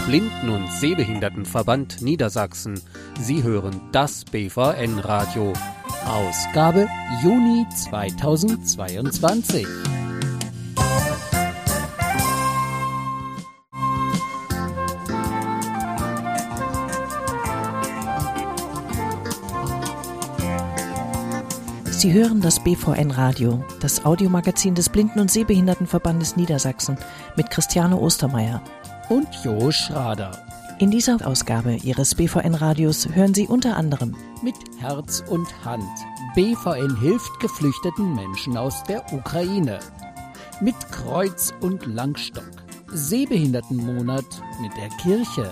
Blinden- und Sehbehindertenverband Niedersachsen. Sie hören das BVN-Radio. Ausgabe Juni 2022. Sie hören das BVN-Radio, das Audiomagazin des Blinden- und Sehbehindertenverbandes Niedersachsen mit Christiane Ostermeier Und Jo Schrader. In dieser Ausgabe Ihres BVN-Radios hören Sie unter anderem Mit Herz und Hand. BVN hilft geflüchteten Menschen aus der Ukraine. Mit Kreuz und Langstock. Sehbehindertenmonat mit der Kirche.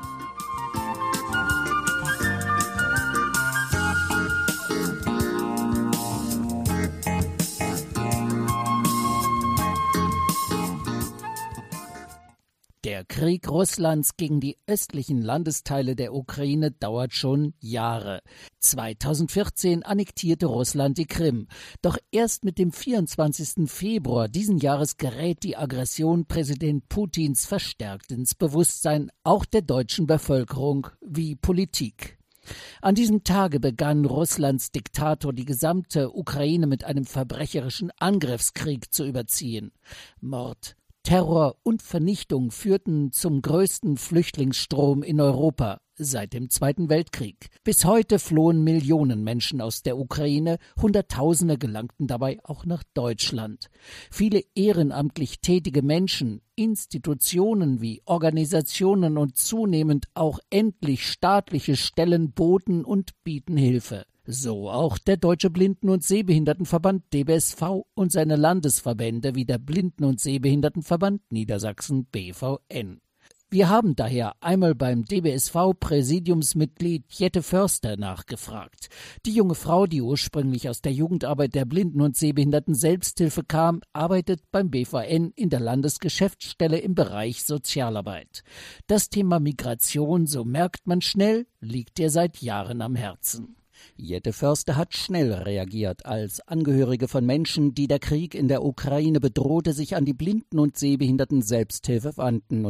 Der Krieg Russlands gegen die östlichen Landesteile der Ukraine dauert schon Jahre. 2014 annektierte Russland die Krim. Doch erst mit dem 24. Februar diesen Jahres gerät die Aggression Präsident Putins verstärkt ins Bewusstsein, auch der deutschen Bevölkerung wie Politik. An diesem Tage begann Russlands Diktator die gesamte Ukraine mit einem verbrecherischen Angriffskrieg zu überziehen. Mord, Terror und Vernichtung führten zum größten Flüchtlingsstrom in Europa seit dem Zweiten Weltkrieg. Bis heute flohen Millionen Menschen aus der Ukraine, Hunderttausende gelangten dabei auch nach Deutschland. Viele ehrenamtlich tätige Menschen, Institutionen wie Organisationen und zunehmend auch endlich staatliche Stellen boten und bieten Hilfe. So auch der Deutsche Blinden- und Sehbehindertenverband DBSV und seine Landesverbände wie der Blinden- und Sehbehindertenverband Niedersachsen BVN. Wir haben daher einmal beim DBSV-Präsidiumsmitglied Jette Förster nachgefragt. Die junge Frau, die ursprünglich aus der Jugendarbeit der Blinden- und Sehbehinderten-Selbsthilfe kam, arbeitet beim BVN in der Landesgeschäftsstelle im Bereich Sozialarbeit. Das Thema Migration, so merkt man schnell, liegt ihr seit Jahren am Herzen. Jette Förster hat schnell reagiert, als Angehörige von Menschen, die der Krieg in der Ukraine bedrohte, sich an die Blinden- und Sehbehinderten-Selbsthilfe wandten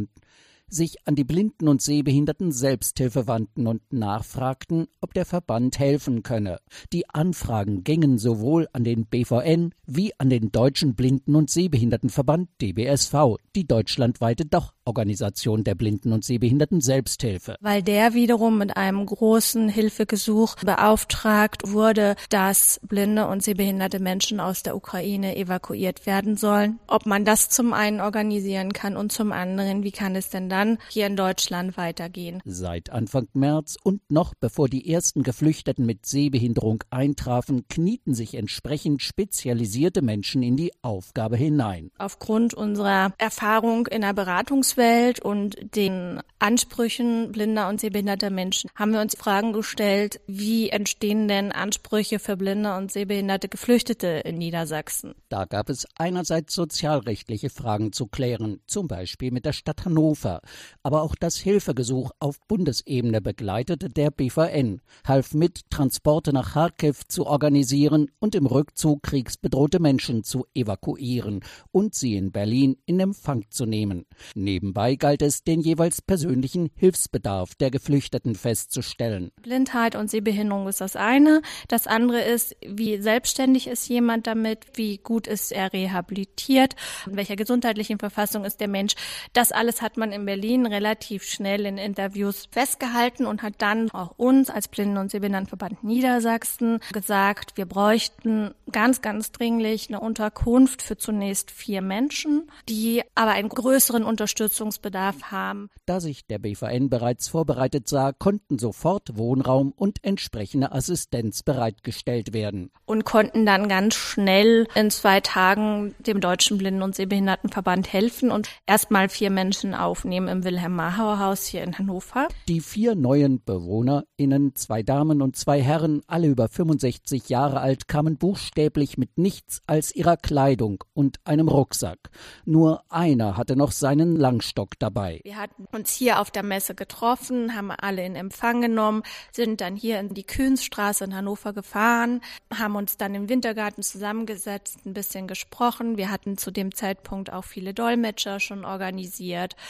und nachfragten, ob der Verband helfen könne. Die Anfragen gingen sowohl an den BVN wie an den Deutschen Blinden- und Sehbehindertenverband DBSV, die deutschlandweite Dachorganisation der Blinden- und Sehbehinderten-Selbsthilfe. Weil der wiederum mit einem großen Hilfegesuch beauftragt wurde, dass blinde und sehbehinderte Menschen aus der Ukraine evakuiert werden sollen. Ob man das zum einen organisieren kann und zum anderen, wie kann es denn dann hier in Deutschland weitergehen? Seit Anfang März und noch bevor die ersten Geflüchteten mit Sehbehinderung eintrafen, knieten sich entsprechend spezialisierte Menschen in die Aufgabe hinein. Aufgrund unserer Erfahrung in der Beratungswelt und den Ansprüchen blinder und sehbehinderter Menschen haben wir uns Fragen gestellt, wie entstehen denn Ansprüche für blinde und sehbehinderte Geflüchtete in Niedersachsen? Da gab es einerseits sozialrechtliche Fragen zu klären, zum Beispiel mit der Stadt Hannover. Aber auch das Hilfegesuch auf Bundesebene begleitete der BVN, half mit, Transporte nach Charkiw zu organisieren und im Rückzug kriegsbedrohte Menschen zu evakuieren und sie in Berlin in Empfang zu nehmen. Nebenbei galt es, den jeweils persönlichen Hilfsbedarf der Geflüchteten festzustellen. Blindheit und Sehbehinderung ist das eine. Das andere ist, wie selbstständig ist jemand damit, wie gut ist er rehabilitiert, in welcher gesundheitlichen Verfassung ist der Mensch. Das alles hat man in Berlin relativ schnell in Interviews festgehalten und hat dann auch uns als Blinden- und Sehbehindertenverband Niedersachsen gesagt, wir bräuchten ganz, ganz dringlich eine Unterkunft für zunächst 4 Menschen, die aber einen größeren Unterstützungsbedarf haben. Da sich der BVN bereits vorbereitet sah, konnten sofort Wohnraum und entsprechende Assistenz bereitgestellt werden. Und konnten dann ganz schnell in 2 Tagen dem Deutschen Blinden- und Sehbehindertenverband helfen und erstmal 4 Menschen aufnehmen im Wilhelm-Mahauer-Haus hier in Hannover. Die 4 neuen BewohnerInnen, 2 Damen und 2 Herren, alle über 65 Jahre alt, kamen buchstäblich mit nichts als ihrer Kleidung und einem Rucksack. Nur einer hatte noch seinen Langstock dabei. Wir hatten uns hier auf der Messe getroffen, haben alle in Empfang genommen, sind dann hier in die Kühnsstraße in Hannover gefahren, haben uns dann im Wintergarten zusammengesetzt, ein bisschen gesprochen. Wir hatten zu dem Zeitpunkt auch viele Dolmetscher schon organisiert, dass wir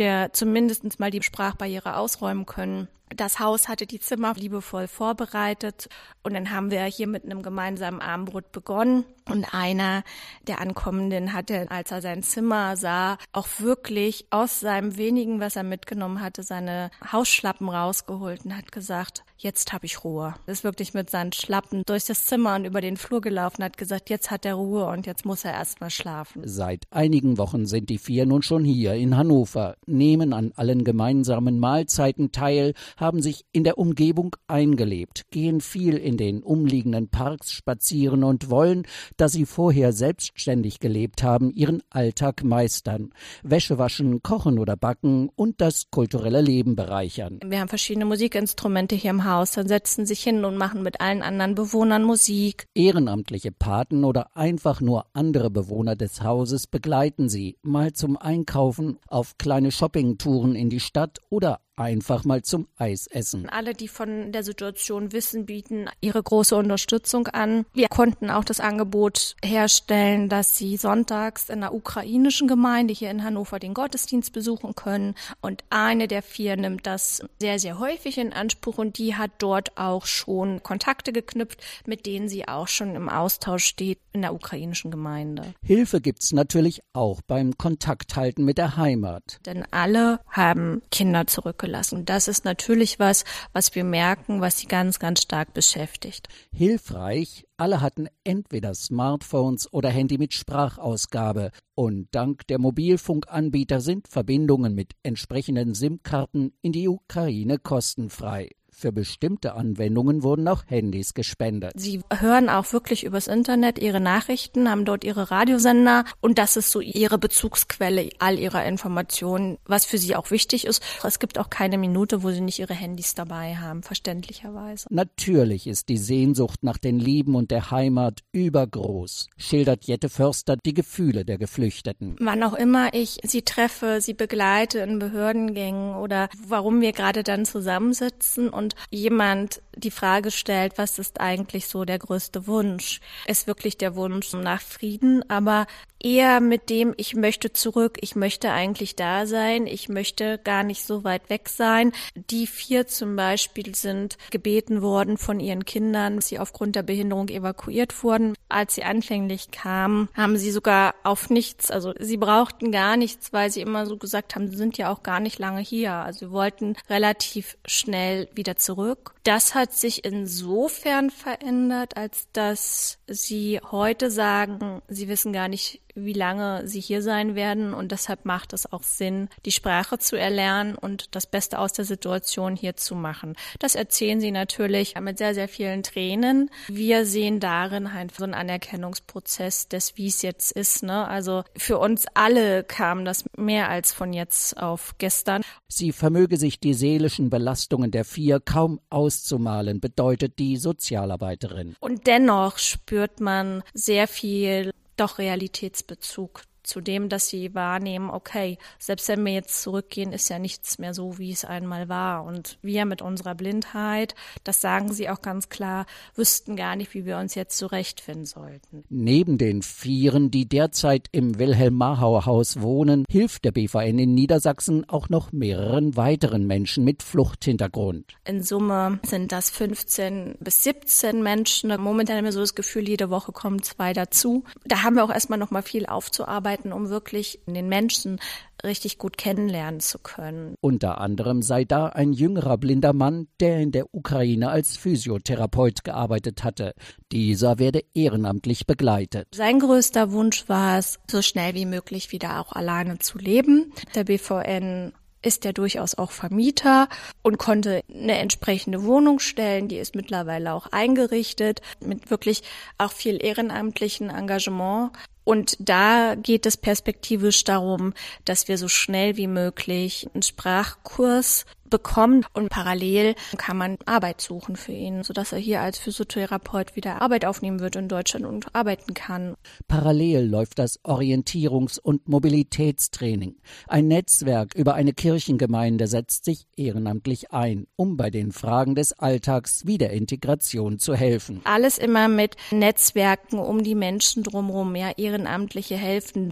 wir zumindest mal die Sprachbarriere ausräumen können. Das Haus hatte die Zimmer liebevoll vorbereitet und dann haben wir hier mit einem gemeinsamen Abendbrot begonnen. Und einer der Ankommenden hatte, als er sein Zimmer sah, auch wirklich aus seinem wenigen, was er mitgenommen hatte, seine Hausschlappen rausgeholt und hat gesagt, jetzt habe ich Ruhe. Er ist wirklich mit seinen Schlappen durch das Zimmer und über den Flur gelaufen, hat gesagt, jetzt hat er Ruhe und jetzt muss er erst mal schlafen. Seit einigen Wochen sind die 4 nun schon hier in Hannover, nehmen an allen gemeinsamen Mahlzeiten teil, haben sich in der Umgebung eingelebt, gehen viel in den umliegenden Parks spazieren und wollen, da sie vorher selbstständig gelebt haben, ihren Alltag meistern, Wäsche waschen, kochen oder backen und das kulturelle Leben bereichern. Wir haben verschiedene Musikinstrumente hier im Haus, dann setzen sich hin und machen mit allen anderen Bewohnern Musik. Ehrenamtliche Paten oder einfach nur andere Bewohner des Hauses begleiten sie, mal zum Einkaufen, auf kleine Shoppingtouren in die Stadt oder einfach mal zum Eisessen. Alle, die von der Situation wissen, bieten ihre große Unterstützung an. Wir konnten auch das Angebot herstellen, dass sie sonntags in einer ukrainischen Gemeinde hier in Hannover den Gottesdienst besuchen können. Und eine der 4 nimmt das sehr, sehr häufig in Anspruch und die hat dort auch schon Kontakte geknüpft, mit denen sie auch schon im Austausch steht in der ukrainischen Gemeinde. Hilfe gibt's natürlich auch beim Kontakthalten mit der Heimat. Denn alle haben Kinder zurückgelassen. Das ist natürlich was wir merken, was sie ganz, ganz stark beschäftigt. Hilfreich, alle hatten entweder Smartphones oder Handy mit Sprachausgabe. Und dank der Mobilfunkanbieter sind Verbindungen mit entsprechenden SIM-Karten in die Ukraine kostenfrei. Für bestimmte Anwendungen wurden auch Handys gespendet. Sie hören auch wirklich übers Internet ihre Nachrichten, haben dort ihre Radiosender und das ist so ihre Bezugsquelle all ihrer Informationen, was für sie auch wichtig ist. Es gibt auch keine Minute, wo sie nicht ihre Handys dabei haben, verständlicherweise. Natürlich ist die Sehnsucht nach den Lieben und der Heimat übergroß, schildert Jette Förster die Gefühle der Geflüchteten. Wann auch immer ich sie treffe, sie begleite in Behördengängen oder warum wir gerade dann zusammensitzen und jemand die Frage stellt, was ist eigentlich so der größte Wunsch? Ist wirklich der Wunsch nach Frieden, aber eher mit dem, ich möchte zurück, ich möchte eigentlich da sein, ich möchte gar nicht so weit weg sein. Die 4 zum Beispiel sind gebeten worden von ihren Kindern, dass sie aufgrund der Behinderung evakuiert wurden. Als sie anfänglich kamen, haben sie sogar auf nichts, also sie brauchten gar nichts, weil sie immer so gesagt haben, sie sind ja auch gar nicht lange hier. Also sie wollten relativ schnell wieder zurück. Das hat sich insofern verändert, als dass sie heute sagen, sie wissen gar nicht, wie lange sie hier sein werden und deshalb macht es auch Sinn, die Sprache zu erlernen und das Beste aus der Situation hier zu machen. Das erzählen sie natürlich mit sehr, sehr vielen Tränen. Wir sehen darin halt so einen Anerkennungsprozess des, wie es jetzt ist, ne? Also für uns alle kam das mehr als von jetzt auf gestern. Sie vermöge sich die seelischen Belastungen der 4 kaum auszumalen, bedeutet die Sozialarbeiterin. Und dennoch spürt man sehr viel doch Realitätsbezug zu dem, dass sie wahrnehmen, okay, selbst wenn wir jetzt zurückgehen, ist ja nichts mehr so, wie es einmal war. Und wir mit unserer Blindheit, das sagen sie auch ganz klar, wüssten gar nicht, wie wir uns jetzt zurechtfinden sollten. Neben den 4, die derzeit im Wilhelm-Marhauer-Haus wohnen, hilft der BVN in Niedersachsen auch noch mehreren weiteren Menschen mit Fluchthintergrund. In Summe sind das 15 bis 17 Menschen. Momentan haben wir so das Gefühl, jede Woche kommen 2 dazu. Da haben wir auch erstmal noch mal viel aufzuarbeiten, um wirklich den Menschen richtig gut kennenlernen zu können. Unter anderem sei da ein jüngerer blinder Mann, der in der Ukraine als Physiotherapeut gearbeitet hatte. Dieser werde ehrenamtlich begleitet. Sein größter Wunsch war es, so schnell wie möglich wieder auch alleine zu leben. Der BVN ist ja durchaus auch Vermieter und konnte eine entsprechende Wohnung stellen. Die ist mittlerweile auch eingerichtet mit wirklich auch viel ehrenamtlichen Engagement. Und da geht es perspektivisch darum, dass wir so schnell wie möglich einen Sprachkurs bekommen und parallel kann man Arbeit suchen für ihn, sodass er hier als Physiotherapeut wieder Arbeit aufnehmen wird in Deutschland und arbeiten kann. Parallel läuft das Orientierungs- und Mobilitätstraining. Ein Netzwerk über eine Kirchengemeinde setzt sich ehrenamtlich ein, um bei den Fragen des Alltags wie der Integration zu helfen. Alles immer mit Netzwerken um die Menschen drumherum, ja, ehrenamtliche Helfende.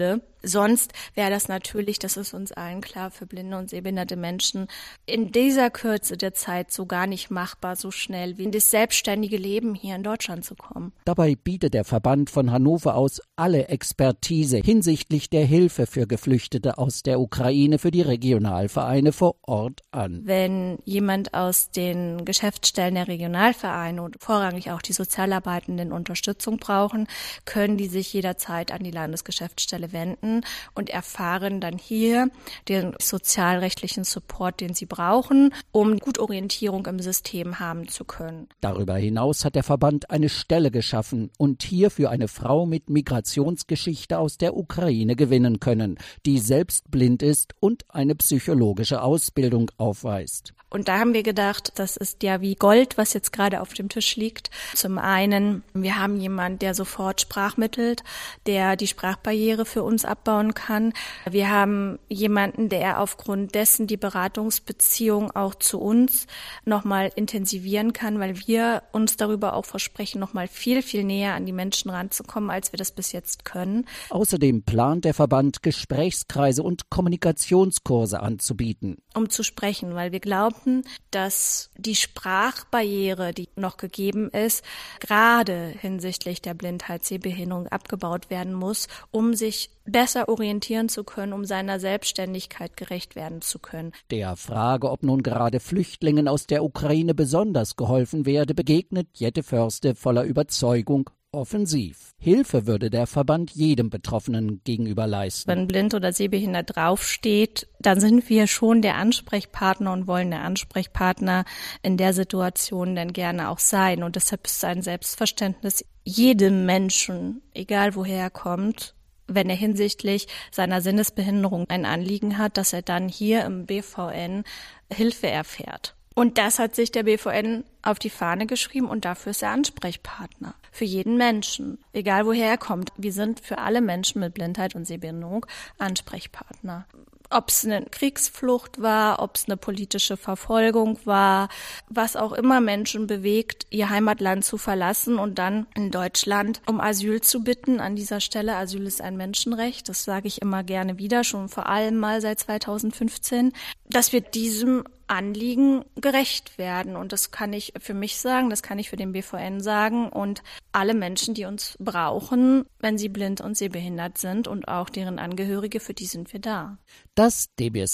Sonst wäre das natürlich, das ist uns allen klar, für blinde und sehbehinderte Menschen in dieser Kürze der Zeit so gar nicht machbar, so schnell wie in das selbstständige Leben hier in Deutschland zu kommen. Dabei bietet der Verband von Hannover aus alle Expertise hinsichtlich der Hilfe für Geflüchtete aus der Ukraine für die Regionalvereine vor Ort an. Wenn jemand aus den Geschäftsstellen der Regionalvereine und vorrangig auch die Sozialarbeitenden Unterstützung brauchen, können die sich jederzeit an die Landesgeschäftsstelle wenden und erfahren dann hier den sozialrechtlichen Support, den sie brauchen, um gut Orientierung im System haben zu können. Darüber hinaus hat der Verband eine Stelle geschaffen und hierfür eine Frau mit Migrationsgeschichte aus der Ukraine gewinnen können, die selbst blind ist und eine psychologische Ausbildung aufweist. Und da haben wir gedacht, das ist ja wie Gold, was jetzt gerade auf dem Tisch liegt. Zum einen, wir haben jemanden, der sofort sprachmittelt, der die Sprachbarriere für uns abbauen kann. Wir haben jemanden, der aufgrund dessen die Beratungsbeziehung auch zu uns nochmal intensivieren kann, weil wir uns darüber auch versprechen, nochmal viel, viel näher an die Menschen ranzukommen, als wir das bis jetzt können. Außerdem plant der Verband, Gesprächskreise und Kommunikationskurse anzubieten. Um zu sprechen, weil wir glaubten, dass die Sprachbarriere, die noch gegeben ist, gerade hinsichtlich der Blindheit, Sehbehinderung abgebaut werden muss, um sich besser orientieren zu können, um seiner Selbstständigkeit gerecht werden zu können. Der Frage, ob nun gerade Flüchtlingen aus der Ukraine besonders geholfen werde, begegnet Jette Förste voller Überzeugung offensiv. Hilfe würde der Verband jedem Betroffenen gegenüber leisten. Wenn blind oder sehbehindert draufsteht, dann sind wir schon der Ansprechpartner und wollen der Ansprechpartner in der Situation dann gerne auch sein. Und deshalb ist ein Selbstverständnis jedem Menschen, egal woher er kommt, wenn er hinsichtlich seiner Sinnesbehinderung ein Anliegen hat, dass er dann hier im BVN Hilfe erfährt. Und das hat sich der BVN auf die Fahne geschrieben und dafür ist er Ansprechpartner. Für jeden Menschen, egal woher er kommt. Wir sind für alle Menschen mit Blindheit und Sehbehinderung Ansprechpartner. Ob es eine Kriegsflucht war, ob es eine politische Verfolgung war, was auch immer Menschen bewegt, ihr Heimatland zu verlassen und dann in Deutschland um Asyl zu bitten. An dieser Stelle, Asyl ist ein Menschenrecht, das sage ich immer gerne wieder, schon vor allem mal seit 2015, dass wir diesem Anliegen gerecht werden. Und das kann ich für mich sagen, das kann ich für den BVN sagen und alle Menschen, die uns brauchen, wenn sie blind und sehbehindert sind und auch deren Angehörige, für die sind wir da. Das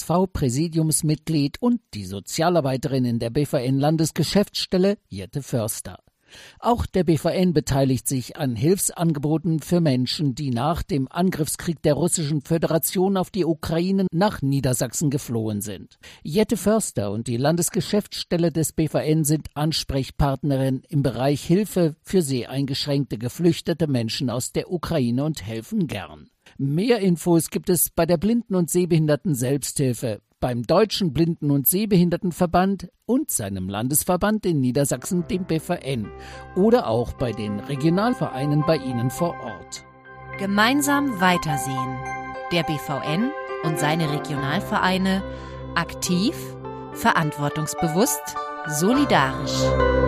DBSV-Präsidiumsmitglied und die Sozialarbeiterin in der BVN-Landesgeschäftsstelle Jette Förster. Auch der BVN beteiligt sich an Hilfsangeboten für Menschen, die nach dem Angriffskrieg der Russischen Föderation auf die Ukraine nach Niedersachsen geflohen sind. Jette Förster und die Landesgeschäftsstelle des BVN sind Ansprechpartnerin im Bereich Hilfe für seheingeschränkte geflüchtete Menschen aus der Ukraine und helfen gern. Mehr Infos gibt es bei der Blinden- und Sehbehinderten Selbsthilfe, beim Deutschen Blinden- und Sehbehindertenverband und seinem Landesverband in Niedersachsen, dem BVN, oder auch bei den Regionalvereinen bei Ihnen vor Ort. Gemeinsam weitersehen. Der BVN und seine Regionalvereine aktiv, verantwortungsbewusst, solidarisch.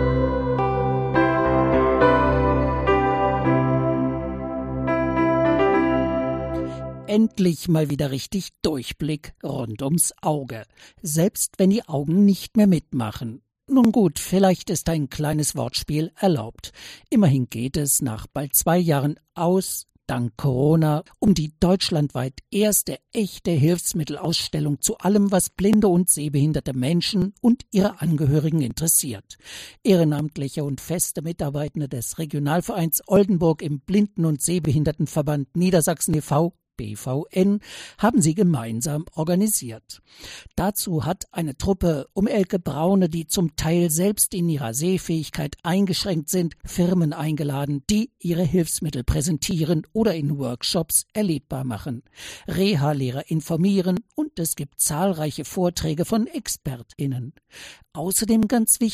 Endlich mal wieder richtig Durchblick rund ums Auge, selbst wenn die Augen nicht mehr mitmachen. Nun gut, vielleicht ist ein kleines Wortspiel erlaubt. Immerhin geht es nach bald 2 Jahren dank Corona, um die deutschlandweit erste echte Hilfsmittelausstellung zu allem, was blinde und sehbehinderte Menschen und ihre Angehörigen interessiert. Ehrenamtliche und feste Mitarbeitende des Regionalvereins Oldenburg im Blinden- und Sehbehindertenverband Niedersachsen e.V. BVN haben sie gemeinsam organisiert. Dazu hat eine Truppe um Elke Braune, die zum Teil selbst in ihrer Sehfähigkeit eingeschränkt sind, Firmen eingeladen, die ihre Hilfsmittel präsentieren oder in Workshops erlebbar machen. Reha-Lehrer informieren und es gibt zahlreiche Vorträge von ExpertInnen. Außerdem ganz wichtig,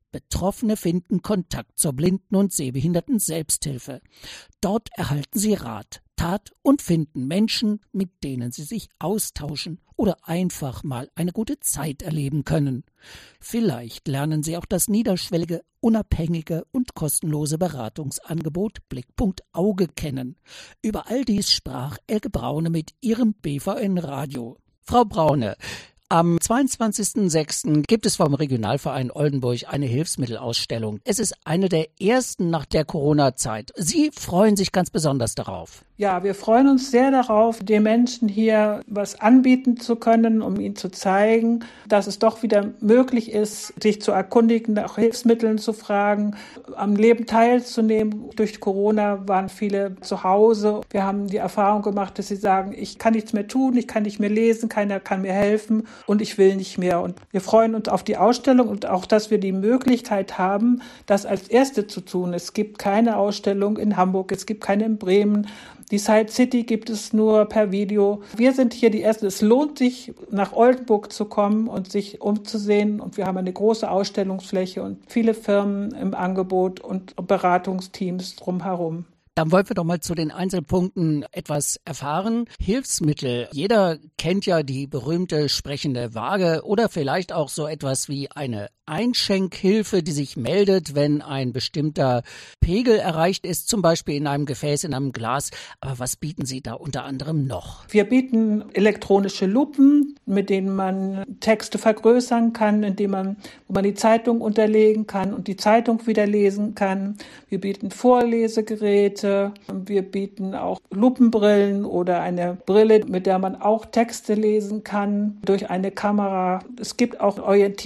Betroffene finden Kontakt zur Blinden- und Sehbehinderten Selbsthilfe. Dort erhalten sie Rat, Tat und finden Menschen, mit denen sie sich austauschen oder einfach mal eine gute Zeit erleben können. Vielleicht lernen sie auch das niederschwellige, unabhängige und kostenlose Beratungsangebot Blickpunkt Auge kennen. Über all dies sprach Elke Braune mit ihrem BVN-Radio. Frau Braune, am 22.06. gibt es vom Regionalverein Oldenburg eine Hilfsmittelausstellung. Es ist eine der ersten nach der Corona-Zeit. Sie freuen sich ganz besonders darauf. Ja, wir freuen uns sehr darauf, den Menschen hier was anbieten zu können, um ihnen zu zeigen, dass es doch wieder möglich ist, sich zu erkundigen, nach Hilfsmitteln zu fragen, am Leben teilzunehmen. Durch Corona waren viele zu Hause. Wir haben die Erfahrung gemacht, dass sie sagen, ich kann nichts mehr tun, ich kann nicht mehr lesen, keiner kann mir helfen und ich will nicht mehr. Und wir freuen uns auf die Ausstellung und auch, dass wir die Möglichkeit haben, das als Erste zu tun. Es gibt keine Ausstellung in Hamburg, es gibt keine in Bremen. Die Side City gibt es nur per Video. Wir sind hier die Ersten. Es lohnt sich, nach Oldenburg zu kommen und sich umzusehen. Und wir haben eine große Ausstellungsfläche und viele Firmen im Angebot und Beratungsteams drumherum. Dann wollen wir doch mal zu den Einzelpunkten etwas erfahren. Hilfsmittel. Jeder kennt ja die berühmte sprechende Waage oder vielleicht auch so etwas wie eine Einschenkhilfe, die sich meldet, wenn ein bestimmter Pegel erreicht ist, zum Beispiel in einem Gefäß, in einem Glas. Aber was bieten Sie da unter anderem noch? Wir bieten elektronische Lupen, mit denen man Texte vergrößern kann, wo man die Zeitung unterlegen kann und die Zeitung wieder lesen kann. Wir bieten Vorlesegeräte. Wir bieten auch Lupenbrillen oder eine Brille, mit der man auch Texte lesen kann durch eine Kamera. Es gibt auch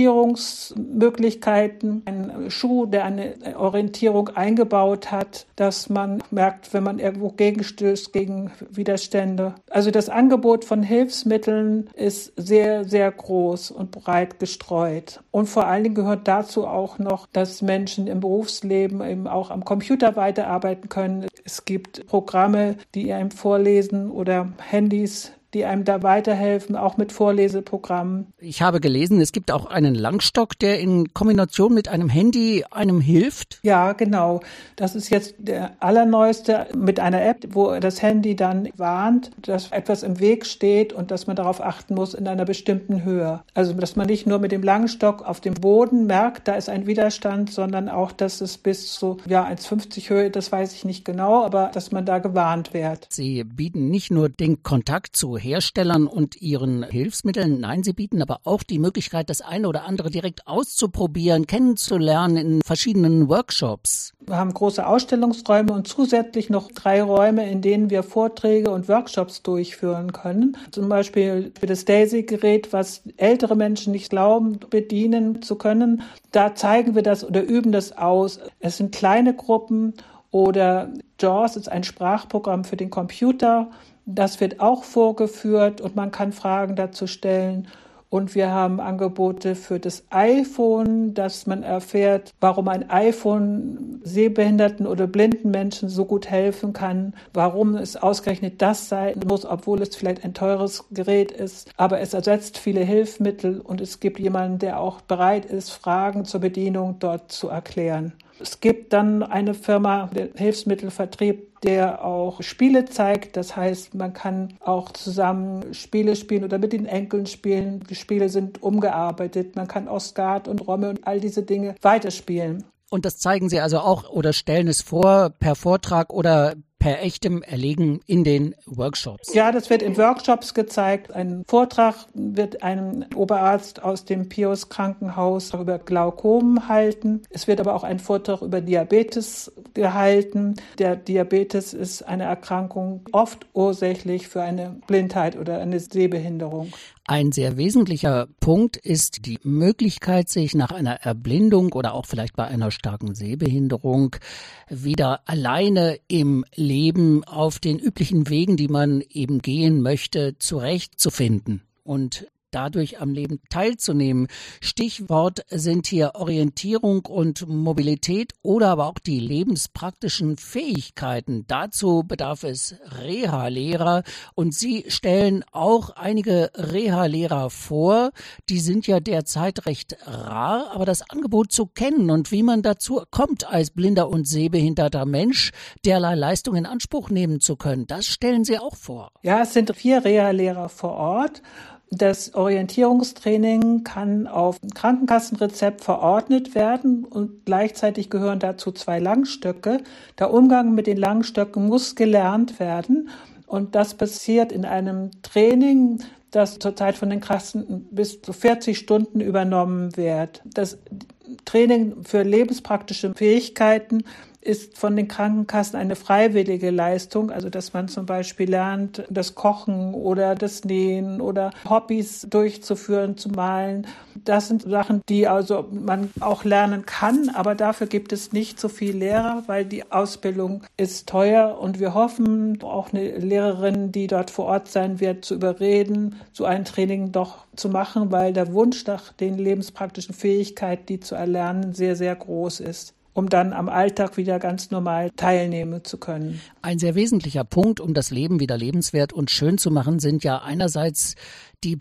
Orientierungsmöglichkeiten. Ein Schuh, der eine Orientierung eingebaut hat, dass man merkt, wenn man irgendwo gegenstößt, gegen Widerstände. Also das Angebot von Hilfsmitteln ist sehr, sehr groß und breit gestreut. Und vor allen Dingen gehört dazu auch noch, dass Menschen im Berufsleben eben auch am Computer weiterarbeiten können. Es gibt Programme, die einem vorlesen oder Handys, die einem da weiterhelfen, auch mit Vorleseprogrammen. Ich habe gelesen, es gibt auch einen Langstock, der in Kombination mit einem Handy einem hilft. Ja, genau. Das ist jetzt der allerneueste mit einer App, wo das Handy dann warnt, dass etwas im Weg steht und dass man darauf achten muss in einer bestimmten Höhe. Also, dass man nicht nur mit dem Langstock auf dem Boden merkt, da ist ein Widerstand, sondern auch, dass es bis zu 1,50 Höhe, das weiß ich nicht genau, aber dass man da gewarnt wird. Sie bieten nicht nur den Kontakt zu Herstellern und ihren Hilfsmitteln. Nein, sie bieten aber auch die Möglichkeit, das eine oder andere direkt auszuprobieren, kennenzulernen in verschiedenen Workshops. Wir haben große Ausstellungsräume und zusätzlich noch 3 Räume, in denen wir Vorträge und Workshops durchführen können. Zum Beispiel für das Daisy-Gerät, was ältere Menschen nicht glauben, bedienen zu können. Da zeigen wir das oder üben das aus. Es sind kleine Gruppen oder JAWS ist ein Sprachprogramm für den Computer. Das wird auch vorgeführt und man kann Fragen dazu stellen. Und wir haben Angebote für das iPhone, dass man erfährt, warum ein iPhone sehbehinderten oder blinden Menschen so gut helfen kann, warum es ausgerechnet das sein muss, obwohl es vielleicht ein teures Gerät ist. Aber es ersetzt viele Hilfsmittel und es gibt jemanden, der auch bereit ist, Fragen zur Bedienung dort zu erklären. Es gibt dann eine Firma, der Hilfsmittelvertrieb, der auch Spiele zeigt. Das heißt, man kann auch zusammen Spiele spielen oder mit den Enkeln spielen. Die Spiele sind umgearbeitet. Man kann auch Skat und Romme und all diese Dinge weiterspielen. Und das zeigen Sie also auch oder stellen es vor per Vortrag oder per echtem Erlegen in den Workshops? Ja, das wird in Workshops gezeigt. Ein Vortrag wird ein Oberarzt aus dem Pius Krankenhaus über Glaukom halten. Es wird aber auch ein Vortrag über Diabetes gehalten. Der Diabetes ist eine Erkrankung, oft ursächlich für eine Blindheit oder eine Sehbehinderung. Ein sehr wesentlicher Punkt ist die Möglichkeit, sich nach einer Erblindung oder auch vielleicht bei einer starken Sehbehinderung wieder alleine im Leben auf den üblichen Wegen, die man eben gehen möchte, zurechtzufinden. Und dadurch am Leben teilzunehmen. Stichwort sind hier Orientierung und Mobilität oder aber auch die lebenspraktischen Fähigkeiten. Dazu bedarf es Reha-Lehrer und Sie stellen auch einige Reha-Lehrer vor. Die sind ja derzeit recht rar, aber das Angebot zu kennen und wie man dazu kommt, als blinder und sehbehinderter Mensch derlei Leistung in Anspruch nehmen zu können, das stellen Sie auch vor. Ja, es sind 4 Reha-Lehrer vor Ort. Das Orientierungstraining kann auf Krankenkassenrezept verordnet werden und gleichzeitig gehören dazu 2 Langstöcke. Der Umgang mit den Langstöcken muss gelernt werden und das passiert in einem Training, das zurzeit von den Kassen bis zu 40 Stunden übernommen wird. Das Training für lebenspraktische Fähigkeiten ist von den Krankenkassen eine freiwillige Leistung, also dass man zum Beispiel lernt, das Kochen oder das Nähen oder Hobbys durchzuführen, zu malen. Das sind Sachen, die also man auch lernen kann, aber dafür gibt es nicht so viel Lehrer, weil die Ausbildung ist teuer und wir hoffen, auch eine Lehrerin, die dort vor Ort sein wird, zu überreden, so ein Training doch zu machen, weil der Wunsch nach den lebenspraktischen Fähigkeiten, die zu erlernen, sehr, sehr groß ist, um dann am Alltag wieder ganz normal teilnehmen zu können. Ein sehr wesentlicher Punkt, um das Leben wieder lebenswert und schön zu machen, sind ja einerseits die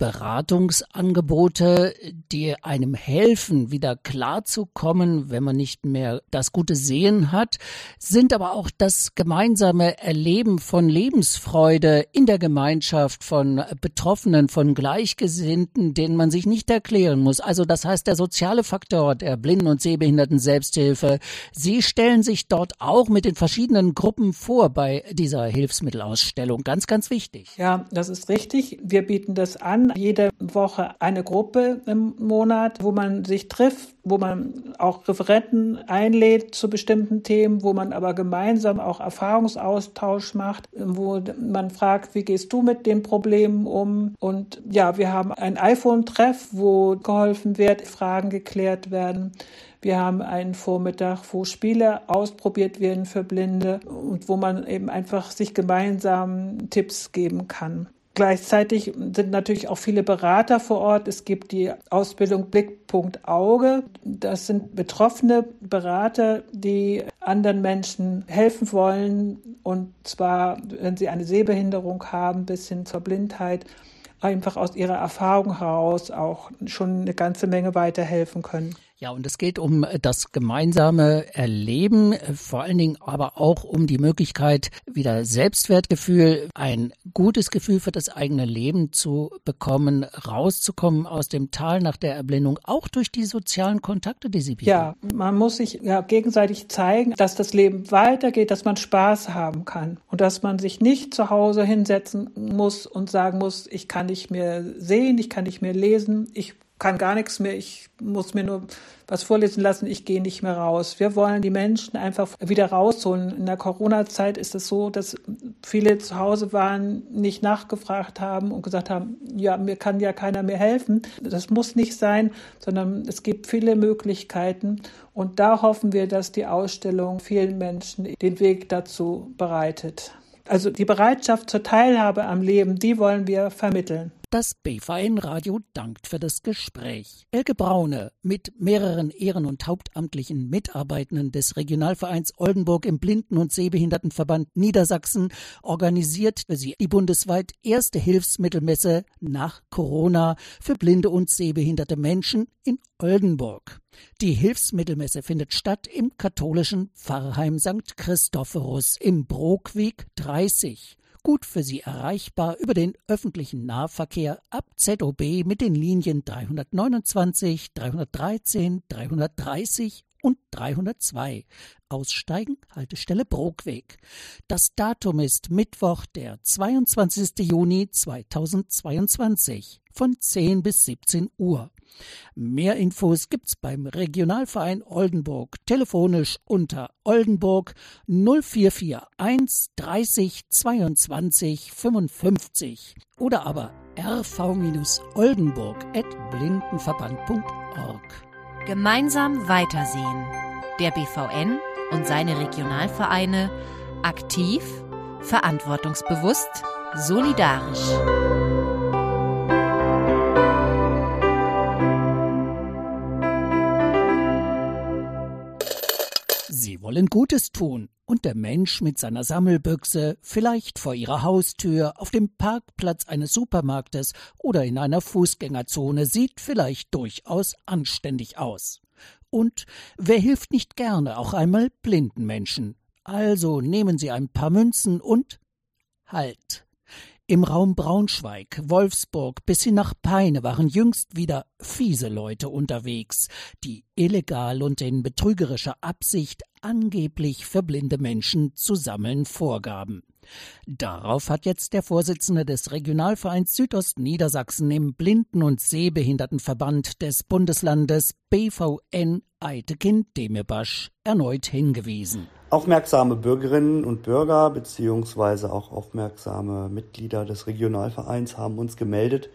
Beratungsangebote, die einem helfen, wieder klarzukommen, wenn man nicht mehr das gute Sehen hat, sind aber auch das gemeinsame Erleben von Lebensfreude in der Gemeinschaft, von Betroffenen, von Gleichgesinnten, denen man sich nicht erklären muss. Also das heißt, der soziale Faktor der Blinden- und Sehbehinderten Selbsthilfe. Sie stellen sich dort auch mit den verschiedenen Gruppen vor bei dieser Hilfsmittelausstellung. Ganz, ganz wichtig. Ja, das ist richtig. Wir bieten das an. Jede Woche eine Gruppe im Monat, wo man sich trifft, wo man auch Referenten einlädt zu bestimmten Themen, wo man aber gemeinsam auch Erfahrungsaustausch macht, wo man fragt, wie gehst du mit den Problemen um? Und ja, wir haben ein iPhone-Treff, wo geholfen wird, Fragen geklärt werden. Wir haben einen Vormittag, wo Spiele ausprobiert werden für Blinde und wo man eben einfach sich gemeinsam Tipps geben kann. Gleichzeitig sind natürlich auch viele Berater vor Ort. Es gibt die Ausbildung Blickpunkt Auge. Das sind betroffene Berater, die anderen Menschen helfen wollen. Und zwar, wenn sie eine Sehbehinderung haben, bis hin zur Blindheit, einfach aus ihrer Erfahrung heraus auch schon eine ganze Menge weiterhelfen können. Ja, und es geht um das gemeinsame Erleben, vor allen Dingen aber auch um die Möglichkeit, wieder Selbstwertgefühl, ein gutes Gefühl für das eigene Leben zu bekommen, rauszukommen aus dem Tal nach der Erblindung, auch durch die sozialen Kontakte, die Sie bieten. Ja, man muss sich ja gegenseitig zeigen, dass das Leben weitergeht, dass man Spaß haben kann und dass man sich nicht zu Hause hinsetzen muss und sagen muss, ich kann nicht mehr sehen, ich kann nicht mehr lesen, ich kann gar nichts mehr, ich muss mir nur was vorlesen lassen, ich gehe nicht mehr raus. Wir wollen die Menschen einfach wieder rausholen. In der Corona-Zeit ist es so, dass viele zu Hause waren, nicht nachgefragt haben und gesagt haben, ja, mir kann ja keiner mehr helfen. Das muss nicht sein, sondern es gibt viele Möglichkeiten. Und da hoffen wir, dass die Ausstellung vielen Menschen den Weg dazu bereitet. Also die Bereitschaft zur Teilhabe am Leben, die wollen wir vermitteln. Das BVN-Radio dankt für das Gespräch. Elke Braune mit mehreren Ehren- und hauptamtlichen Mitarbeitenden des Regionalvereins Oldenburg im Blinden- und Sehbehindertenverband Niedersachsen organisiert für sie die bundesweit erste Hilfsmittelmesse nach Corona für blinde und sehbehinderte Menschen in Oldenburg. Die Hilfsmittelmesse findet statt im katholischen Pfarrheim St. Christophorus im Brookweg 30. Gut für Sie erreichbar über den öffentlichen Nahverkehr ab ZOB mit den Linien 329, 313, 330 und 302. Aussteigen, Haltestelle Brookweg. Das Datum ist Mittwoch, der 22. Juni 2022 von 10 bis 17 Uhr. Mehr Infos gibt's beim Regionalverein Oldenburg telefonisch unter Oldenburg 0441 30 22 55 oder aber rv-oldenburg@blindenverband.org. Gemeinsam weitersehen. Der BVN und seine Regionalvereine aktiv, verantwortungsbewusst, solidarisch. wollen Gutes tun. Und der Mensch mit seiner Sammelbüchse, vielleicht vor ihrer Haustür, auf dem Parkplatz eines Supermarktes oder in einer Fußgängerzone, sieht vielleicht durchaus anständig aus. Und wer hilft nicht gerne auch einmal blinden Menschen? Also nehmen Sie ein paar Münzen und Halt! Im Raum Braunschweig, Wolfsburg bis hin nach Peine waren jüngst wieder fiese Leute unterwegs, die illegal und in betrügerischer Absicht angeblich für blinde Menschen zu sammeln vorgaben. Darauf hat jetzt der Vorsitzende des Regionalvereins Südostniedersachsen im Blinden- und Sehbehindertenverband des Bundeslandes BVN Aitekin-Demirbaş erneut hingewiesen. Aufmerksame Bürgerinnen und Bürger bzw. auch aufmerksame Mitglieder des Regionalvereins haben uns gemeldet,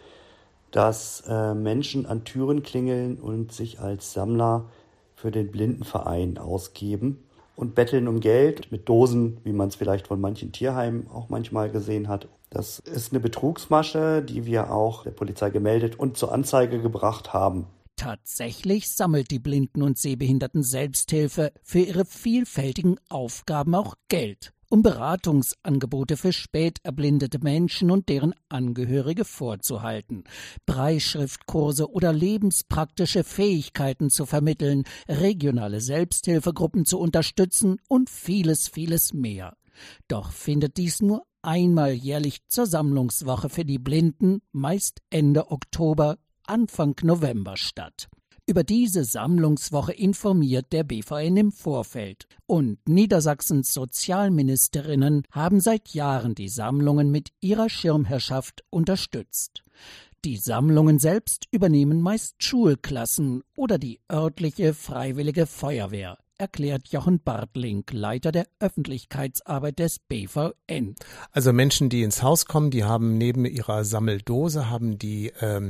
dass Menschen an Türen klingeln und sich als Sammler für den Blindenverein ausgeben und betteln um Geld mit Dosen, wie man es vielleicht von manchen Tierheimen auch manchmal gesehen hat. Das ist eine Betrugsmasche, die wir auch der Polizei gemeldet und zur Anzeige gebracht haben. Tatsächlich sammelt die Blinden- und Sehbehinderten-Selbsthilfe für ihre vielfältigen Aufgaben auch Geld, um Beratungsangebote für spät erblindete Menschen und deren Angehörige vorzuhalten, Breitschriftkurse oder lebenspraktische Fähigkeiten zu vermitteln, regionale Selbsthilfegruppen zu unterstützen und vieles, vieles mehr. Doch findet dies nur einmal jährlich zur Sammlungswoche für die Blinden, meist Ende Oktober, Anfang November statt. Über diese Sammlungswoche informiert der BVN im Vorfeld. Und Niedersachsens Sozialministerinnen haben seit Jahren die Sammlungen mit ihrer Schirmherrschaft unterstützt. Die Sammlungen selbst übernehmen meist Schulklassen oder die örtliche Freiwillige Feuerwehr, erklärt Jochen Bartling, Leiter der Öffentlichkeitsarbeit des BVN. Also Menschen, die ins Haus kommen, die haben neben ihrer Sammeldose haben die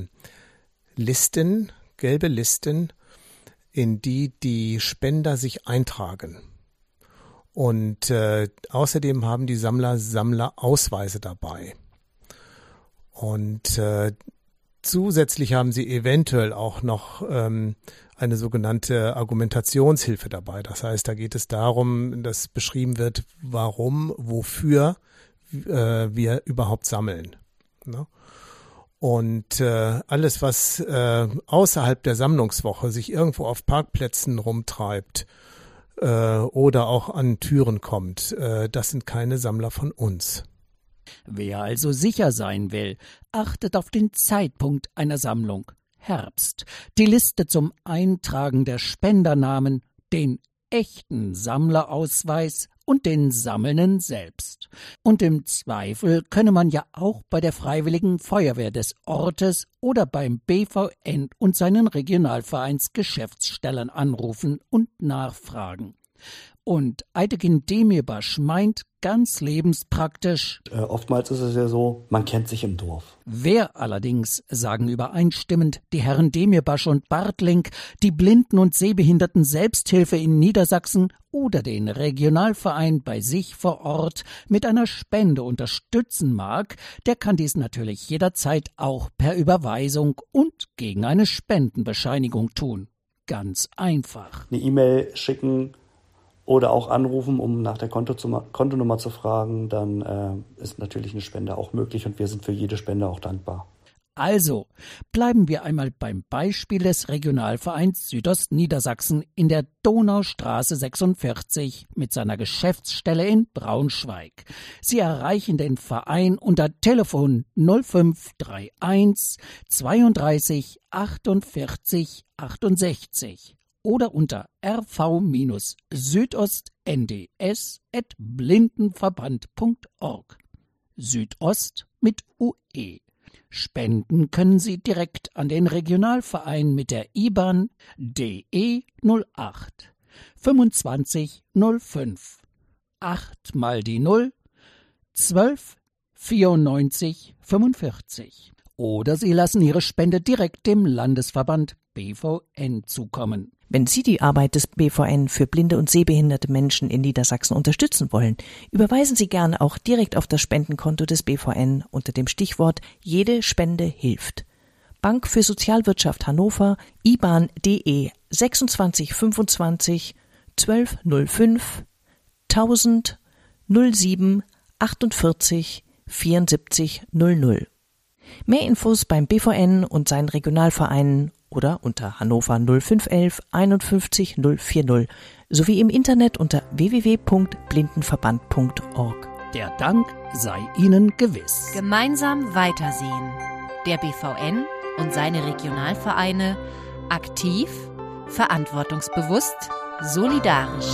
Listen, gelbe Listen, in die die Spender sich eintragen. Und außerdem haben die Sammler Sammlerausweise dabei. Und zusätzlich haben sie eventuell auch noch eine sogenannte Argumentationshilfe dabei. Das heißt, da geht es darum, dass beschrieben wird, warum, wofür wir überhaupt sammeln. Ne? Und alles, was außerhalb der Sammlungswoche sich irgendwo auf Parkplätzen rumtreibt oder auch an Türen kommt, das sind keine Sammler von uns. Wer also sicher sein will, achtet auf den Zeitpunkt einer Sammlung. Herbst. Die Liste zum Eintragen der Spendernamen, den echten Sammlerausweis und den Sammelnden selbst. Und im Zweifel könne man ja auch bei der Freiwilligen Feuerwehr des Ortes oder beim BVN und seinen Regionalvereinsgeschäftsstellen anrufen und nachfragen. Und Aitekin-Demirbaş meint ganz lebenspraktisch: Oftmals ist es ja so, man kennt sich im Dorf. Wer allerdings, sagen übereinstimmend die Herren Demirbaş und Bartling, die Blinden- und Sehbehinderten-Selbsthilfe in Niedersachsen oder den Regionalverein bei sich vor Ort mit einer Spende unterstützen mag, der kann dies natürlich jederzeit auch per Überweisung und gegen eine Spendenbescheinigung tun. Ganz einfach. Eine E-Mail schicken oder auch anrufen, um nach der Kontonummer zu fragen, dann ist natürlich eine Spende auch möglich und wir sind für jede Spende auch dankbar. Also, bleiben wir einmal beim Beispiel des Regionalvereins Südostniedersachsen in der Donaustraße 46 mit seiner Geschäftsstelle in Braunschweig. Sie erreichen den Verein unter Telefon 0531 32 48 68 oder unter rv-südostnds@blindenverband.org. Südost mit UE. Spenden können Sie direkt an den Regionalverein mit der IBAN DE 08 25 05 8 mal die 0 12 94 45. Oder Sie lassen Ihre Spende direkt dem Landesverband BVN zukommen. Wenn Sie die Arbeit des BVN für blinde und sehbehinderte Menschen in Niedersachsen unterstützen wollen, überweisen Sie gerne auch direkt auf das Spendenkonto des BVN unter dem Stichwort Jede Spende hilft. Bank für Sozialwirtschaft Hannover, IBAN DE 2625 1205 1000 07 48 74 00. Mehr Infos beim BVN und seinen Regionalvereinen oder unter Hannover 0511 51 040 sowie im Internet unter www.blindenverband.org. Der Dank sei Ihnen gewiss. Gemeinsam weitersehen. Der BVN und seine Regionalvereine aktiv, verantwortungsbewusst, solidarisch.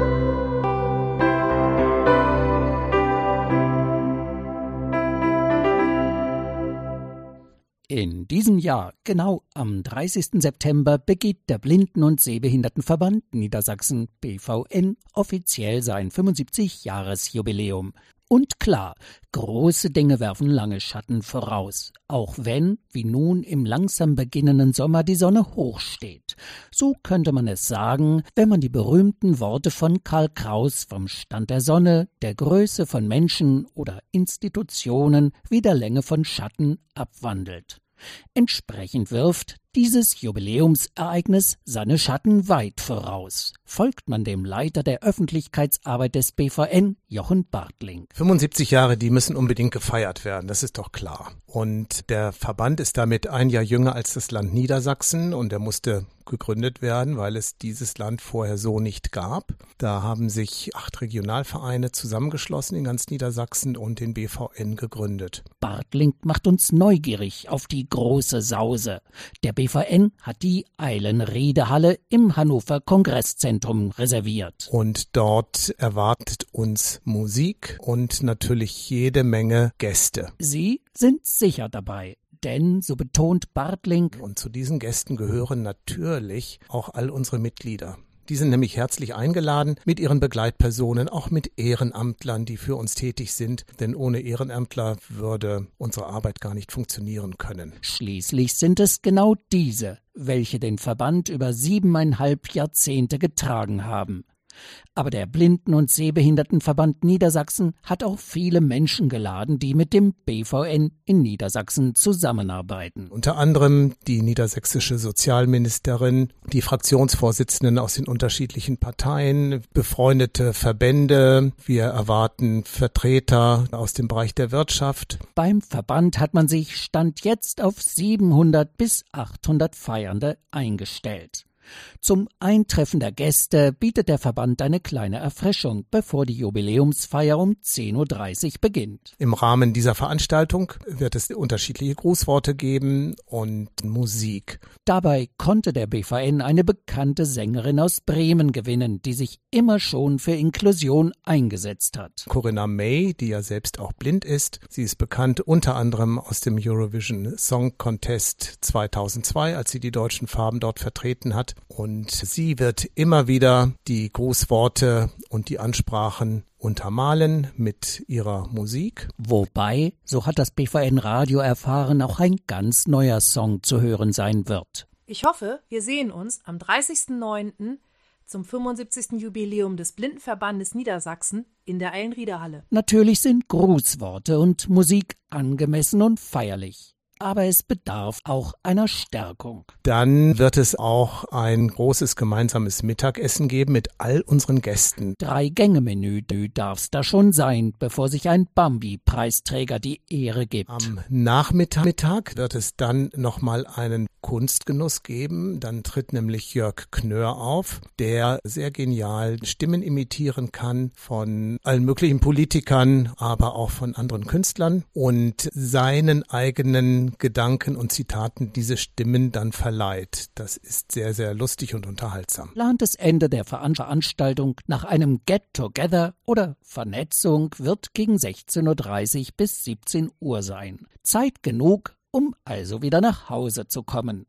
In diesem Jahr, genau am 30. September, begeht der Blinden- und Sehbehindertenverband Niedersachsen BVN offiziell sein 75-Jahres-Jubiläum. Und klar, große Dinge werfen lange Schatten voraus, auch wenn, wie nun im langsam beginnenden Sommer, die Sonne hoch steht. So könnte man es sagen, wenn man die berühmten Worte von Karl Kraus vom Stand der Sonne, der Größe von Menschen oder Institutionen wie der Länge von Schatten abwandelt. Entsprechend wirft dieses Jubiläumsereignis seine Schatten weit voraus. Folgt man dem Leiter der Öffentlichkeitsarbeit des BVN, Jochen Bartling. 75 Jahre, die müssen unbedingt gefeiert werden, das ist doch klar. Und der Verband ist damit ein Jahr jünger als das Land Niedersachsen und er musste gegründet werden, weil es dieses Land vorher so nicht gab. Da haben sich 8 Regionalvereine zusammengeschlossen in ganz Niedersachsen und den BVN gegründet. Bartling macht uns neugierig auf die große Sause. Der BVN hat die Eilenriedehalle im Hannover Kongresszentrum reserviert. Und dort erwartet uns Musik und natürlich jede Menge Gäste. Sie sind sicher dabei. Denn, so betont Bartling, und zu diesen Gästen gehören natürlich auch all unsere Mitglieder. Die sind nämlich herzlich eingeladen mit ihren Begleitpersonen, auch mit Ehrenamtlern, die für uns tätig sind. Denn ohne Ehrenamtler würde unsere Arbeit gar nicht funktionieren können. Schließlich sind es genau diese, welche den Verband über 7,5 Jahrzehnte getragen haben. Aber der Blinden- und Sehbehindertenverband Niedersachsen hat auch viele Menschen geladen, die mit dem BVN in Niedersachsen zusammenarbeiten. Unter anderem die niedersächsische Sozialministerin, die Fraktionsvorsitzenden aus den unterschiedlichen Parteien, befreundete Verbände. Wir erwarten Vertreter aus dem Bereich der Wirtschaft. Beim Verband hat man sich Stand jetzt auf 700 bis 800 Feiernde eingestellt. Zum Eintreffen der Gäste bietet der Verband eine kleine Erfrischung, bevor die Jubiläumsfeier um 10.30 Uhr beginnt. Im Rahmen dieser Veranstaltung wird es unterschiedliche Grußworte geben und Musik. Dabei konnte der BVN eine bekannte Sängerin aus Bremen gewinnen, die sich immer schon für Inklusion eingesetzt hat. Corinna May, die ja selbst auch blind ist. Sie ist bekannt unter anderem aus dem Eurovision Song Contest 2002, als sie die deutschen Farben dort vertreten hat. Und sie wird immer wieder die Grußworte und die Ansprachen untermalen mit ihrer Musik. Wobei, so hat das BVN-Radio erfahren, auch ein ganz neuer Song zu hören sein wird. Ich hoffe, wir sehen uns am 30.09. zum 75. Jubiläum des Blindenverbandes Niedersachsen in der Eilenriedehalle. Natürlich sind Grußworte und Musik angemessen und feierlich. Aber es bedarf auch einer Stärkung. Dann wird es auch ein großes gemeinsames Mittagessen geben mit all unseren Gästen. 3-Gänge-Menü darf's da schon sein, bevor sich ein Bambi-Preisträger die Ehre gibt. Am Nachmittag wird es dann nochmal einen Kunstgenuss geben. Dann tritt nämlich Jörg Knör auf, der sehr genial Stimmen imitieren kann von allen möglichen Politikern, aber auch von anderen Künstlern und seinen eigenen Gedanken und Zitaten diese Stimmen dann verleiht. Das ist sehr, sehr lustig und unterhaltsam. Geplantes Ende der Veranstaltung nach einem Get-Together oder Vernetzung wird gegen 16.30 Uhr bis 17 Uhr sein. Zeit genug, um also wieder nach Hause zu kommen.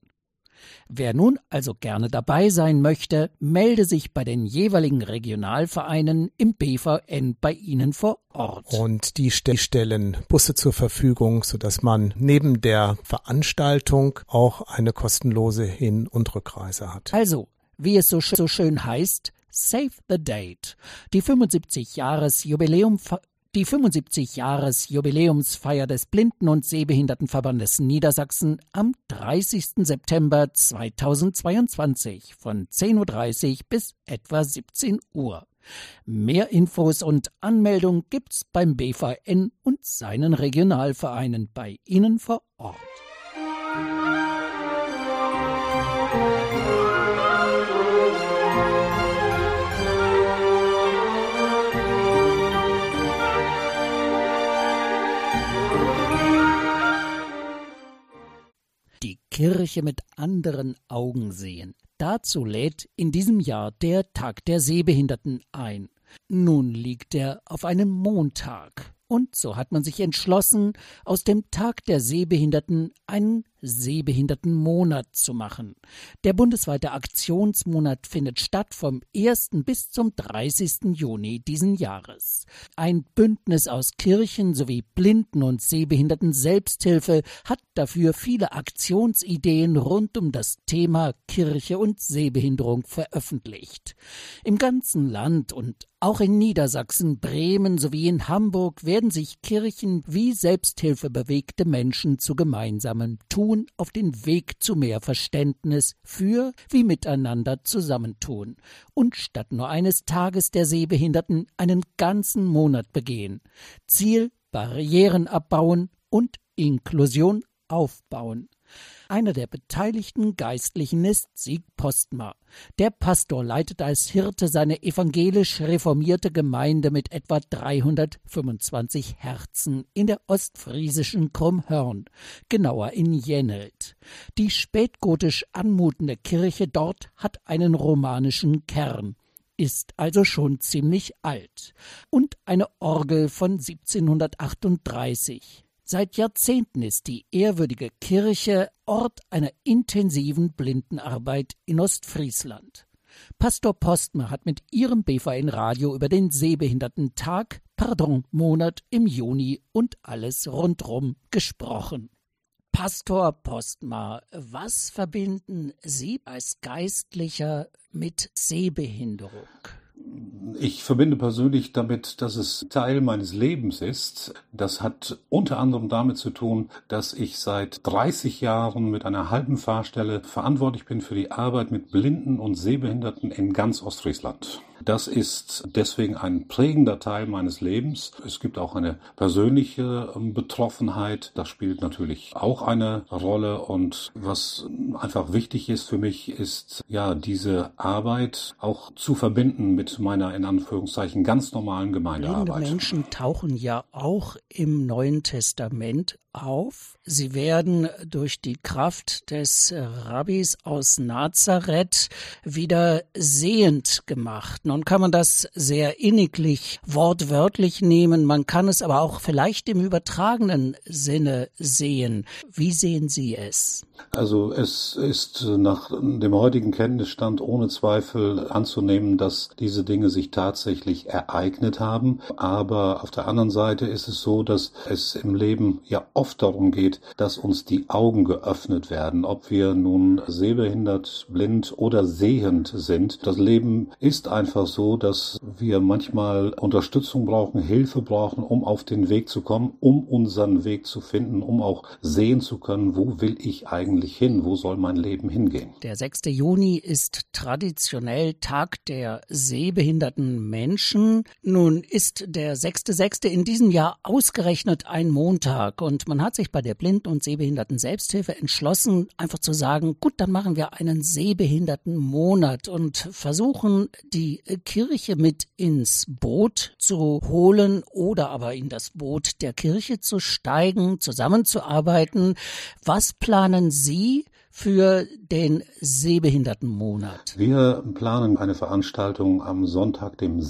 Wer nun also gerne dabei sein möchte, melde sich bei den jeweiligen Regionalvereinen im BVN bei Ihnen vor Ort. Und die stellen Busse zur Verfügung, sodass man neben der Veranstaltung auch eine kostenlose Hin- und Rückreise hat. Also, wie es so schön heißt, save the date. Die 75-Jahres-Jubiläum Die 75-Jahres-Jubiläumsfeier des Blinden- und Sehbehindertenverbandes Niedersachsen am 30. September 2022 von 10.30 Uhr bis etwa 17 Uhr. Mehr Infos und Anmeldung gibt's beim BVN und seinen Regionalvereinen bei Ihnen vor Ort. Die Kirche mit anderen Augen sehen. Dazu lädt in diesem Jahr der Tag der Sehbehinderten ein. Nun liegt er auf einem Montag. Und so hat man sich entschlossen, aus dem Tag der Sehbehinderten einen Sehbehindertenmonat zu machen. Der bundesweite Aktionsmonat findet statt vom 1. bis zum 30. Juni diesen Jahres. Ein Bündnis aus Kirchen sowie Blinden- und Sehbehinderten Selbsthilfe hat dafür viele Aktionsideen rund um das Thema Kirche und Sehbehinderung veröffentlicht. Im ganzen Land und auch in Niedersachsen, Bremen sowie in Hamburg werden sich Kirchen wie selbsthilfebewegte Menschen zu gemeinsamem Tun auf den Weg zu mehr Verständnis für wie miteinander zusammentun und statt nur eines Tages der Sehbehinderten einen ganzen Monat begehen. Ziel: Barrieren abbauen und Inklusion aufbauen. Einer der beteiligten Geistlichen ist Sieg Postma. Der Pastor leitet als Hirte seine evangelisch reformierte Gemeinde mit etwa 325 Herzen in der ostfriesischen Krummhörn, genauer in Jennelt. Die spätgotisch anmutende Kirche dort hat einen romanischen Kern, ist also schon ziemlich alt, und eine Orgel von 1738. Seit Jahrzehnten ist die ehrwürdige Kirche Ort einer intensiven Blindenarbeit in Ostfriesland. Pastor Postma hat mit ihrem BVN-Radio über den Monat im Juni und alles rundrum gesprochen. Pastor Postma, was verbinden Sie als Geistlicher mit Sehbehinderung? Ich verbinde persönlich damit, dass es Teil meines Lebens ist. Das hat unter anderem damit zu tun, dass ich seit 30 Jahren mit einer halben Fahrstelle verantwortlich bin für die Arbeit mit Blinden und Sehbehinderten in ganz Ostfriesland. Das ist deswegen ein prägender Teil meines Lebens. Es gibt auch eine persönliche Betroffenheit. Das spielt natürlich auch eine Rolle. Und was einfach wichtig ist für mich, ist ja diese Arbeit auch zu verbinden mit meiner in Anführungszeichen ganz normalen Gemeindearbeit. Blinde Menschen tauchen ja auch im Neuen Testament auf. Sie werden durch die Kraft des Rabbis aus Nazareth wieder sehend gemacht. Nun kann man das sehr inniglich wortwörtlich nehmen, man kann es aber auch vielleicht im übertragenen Sinne sehen. Wie sehen Sie es? Also es ist nach dem heutigen Kenntnisstand ohne Zweifel anzunehmen, dass diese Dinge sich tatsächlich ereignet haben. Aber auf der anderen Seite ist es so, dass es im Leben ja oft darum geht, dass uns die Augen geöffnet werden, ob wir nun sehbehindert, blind oder sehend sind. Das Leben ist einfach so, dass wir manchmal Unterstützung brauchen, Hilfe brauchen, um auf den Weg zu kommen, um unseren Weg zu finden, um auch sehen zu können, wo will ich eigentlich hin, wo soll mein Leben hingehen. Der 6. Juni ist traditionell Tag der sehbehinderten Menschen. Nun ist der 6.6. in diesem Jahr ausgerechnet ein Montag und man hat sich bei der Blinden- und Sehbehinderten Selbsthilfe entschlossen, einfach zu sagen, gut, dann machen wir einen Sehbehindertenmonat und versuchen, die Kirche mit ins Boot zu holen oder aber in das Boot der Kirche zu steigen, zusammenzuarbeiten. Was planen Sie für den Sehbehindertenmonat? Wir planen eine Veranstaltung am Sonntag, dem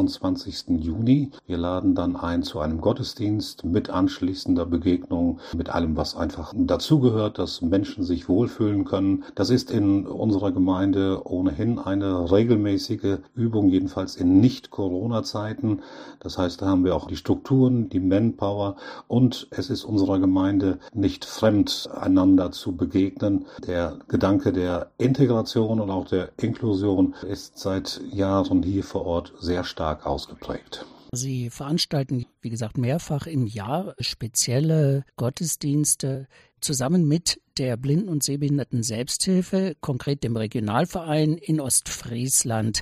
26. Juni. Wir laden dann ein zu einem Gottesdienst mit anschließender Begegnung, mit allem, was einfach dazugehört, dass Menschen sich wohlfühlen können. Das ist in unserer Gemeinde ohnehin eine regelmäßige Übung, jedenfalls in Nicht-Corona-Zeiten. Das heißt, da haben wir auch die Strukturen, die Manpower und es ist unserer Gemeinde nicht fremd, einander zu begegnen. Der Gedanke der Integration und auch der Inklusion ist seit Jahren hier vor Ort sehr stark ausgeprägt. Sie veranstalten, wie gesagt, mehrfach im Jahr spezielle Gottesdienste zusammen mit der Blinden- und Sehbehinderten Selbsthilfe, konkret dem Regionalverein in Ostfriesland.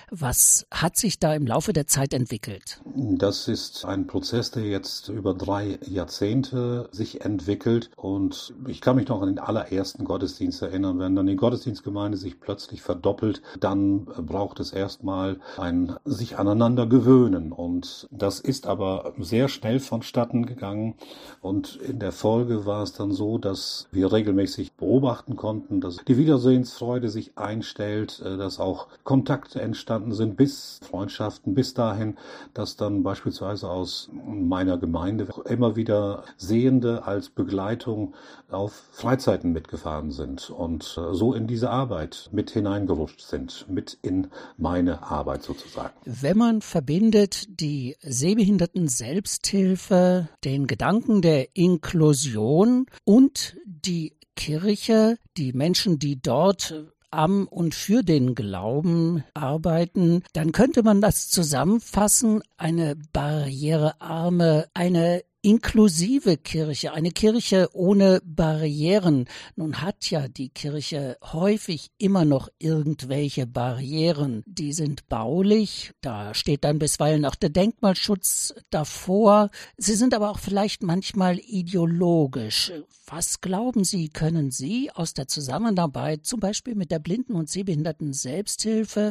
Was hat sich da im Laufe der Zeit entwickelt? Das ist ein Prozess, der jetzt über 3 Jahrzehnte sich entwickelt. Und ich kann mich noch an den allerersten Gottesdienst erinnern. Wenn dann die Gottesdienstgemeinde sich plötzlich verdoppelt, dann braucht es erstmal ein sich aneinander gewöhnen. Und das ist aber sehr schnell vonstatten gegangen. Und in der Folge war es dann so, dass wir regelmäßig beobachten konnten, dass die Wiedersehensfreude sich einstellt, dass auch Kontakte entstanden sind, bis Freundschaften, bis dahin, dass dann beispielsweise aus meiner Gemeinde immer wieder Sehende als Begleitung auf Freizeiten mitgefahren sind und so in diese Arbeit mit hineingerutscht sind, mit in meine Arbeit sozusagen. Wenn man verbindet die Sehbehinderten Selbsthilfe, den Gedanken der Inklusion und die Kirche, die Menschen, die dort am und für den Glauben arbeiten, dann könnte man das zusammenfassen, eine barrierearme, eine inklusive Kirche, eine Kirche ohne Barrieren. Nun hat ja die Kirche häufig immer noch irgendwelche Barrieren. Die sind baulich, da steht dann bisweilen auch der Denkmalschutz davor. Sie sind aber auch vielleicht manchmal ideologisch. Was glauben Sie, können Sie aus der Zusammenarbeit zum Beispiel mit der Blinden- und Sehbehinderten Selbsthilfe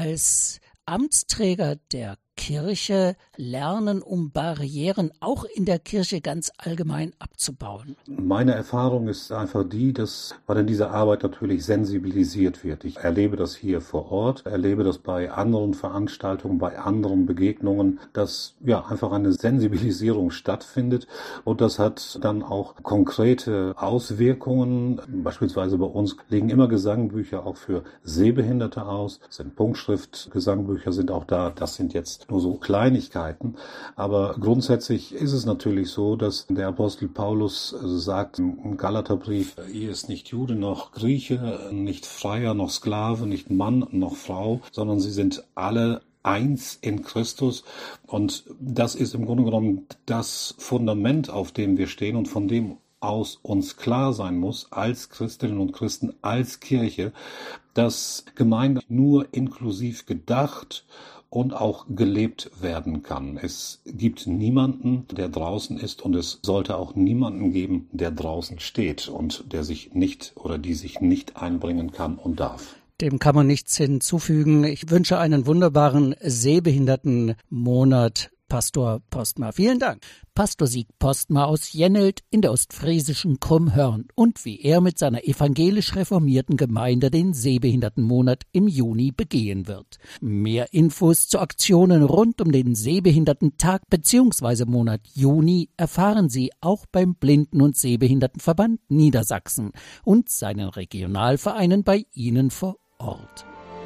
als Amtsträger der Kirche lernen, um Barrieren auch in der Kirche ganz allgemein abzubauen? Meine Erfahrung ist einfach die, dass man in dieser Arbeit natürlich sensibilisiert wird. Ich erlebe das hier vor Ort, erlebe das bei anderen Veranstaltungen, bei anderen Begegnungen, dass ja einfach eine Sensibilisierung stattfindet und das hat dann auch konkrete Auswirkungen. Beispielsweise bei uns liegen immer Gesangbücher auch für Sehbehinderte aus, es sind Punktschrift-Gesangbücher sind auch da, das sind jetzt nur so Kleinigkeiten, aber grundsätzlich ist es natürlich so, dass der Apostel Paulus sagt im Galaterbrief, ihr ist nicht Jude noch Grieche, nicht Freier noch Sklave, nicht Mann noch Frau, sondern sie sind alle eins in Christus und das ist im Grunde genommen das Fundament, auf dem wir stehen und von dem aus uns klar sein muss, als Christinnen und Christen, als Kirche, dass Gemeinde nur inklusiv gedacht und auch gelebt werden kann. Es gibt niemanden, der draußen ist und es sollte auch niemanden geben, der draußen steht und der sich nicht oder die sich nicht einbringen kann und darf. Dem kann man nichts hinzufügen. Ich wünsche einen wunderbaren Sehbehindertenmonat, Pastor Postma. Vielen Dank. Pastor Sieg Postma aus Jennelt in der ostfriesischen Krummhörn und wie er mit seiner evangelisch reformierten Gemeinde den Sehbehindertenmonat im Juni begehen wird. Mehr Infos zu Aktionen rund um den Sehbehindertentag bzw. Monat Juni erfahren Sie auch beim Blinden- und Sehbehindertenverband Niedersachsen und seinen Regionalvereinen bei Ihnen vor Ort.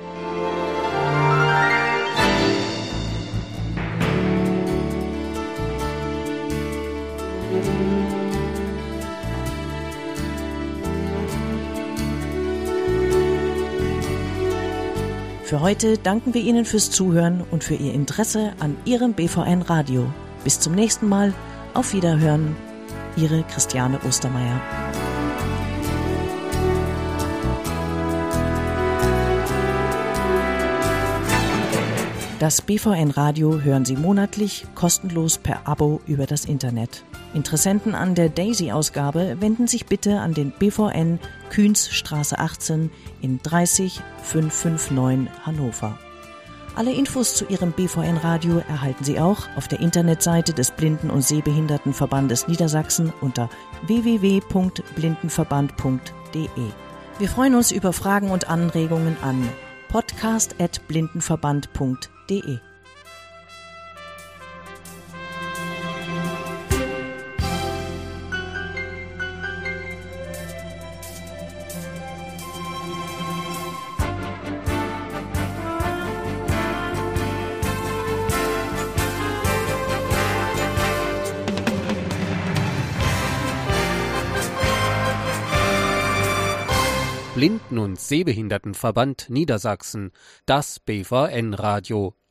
Für heute danken wir Ihnen fürs Zuhören und für Ihr Interesse an Ihrem BVN Radio. Bis zum nächsten Mal. Auf Wiederhören. Ihre Christiane Ostermeier. Das BVN Radio hören Sie monatlich kostenlos per Abo über das Internet. Interessenten an der Daisy-Ausgabe wenden sich bitte an den BVN Kühnsstraße 18 in 30559 Hannover. Alle Infos zu Ihrem BVN Radio erhalten Sie auch auf der Internetseite des Blinden- und Sehbehindertenverbandes Niedersachsen unter www.blindenverband.de. Wir freuen uns über Fragen und Anregungen an podcast@blindenverband.de. Blinden- und Sehbehindertenverband Niedersachsen, das BVN-Radio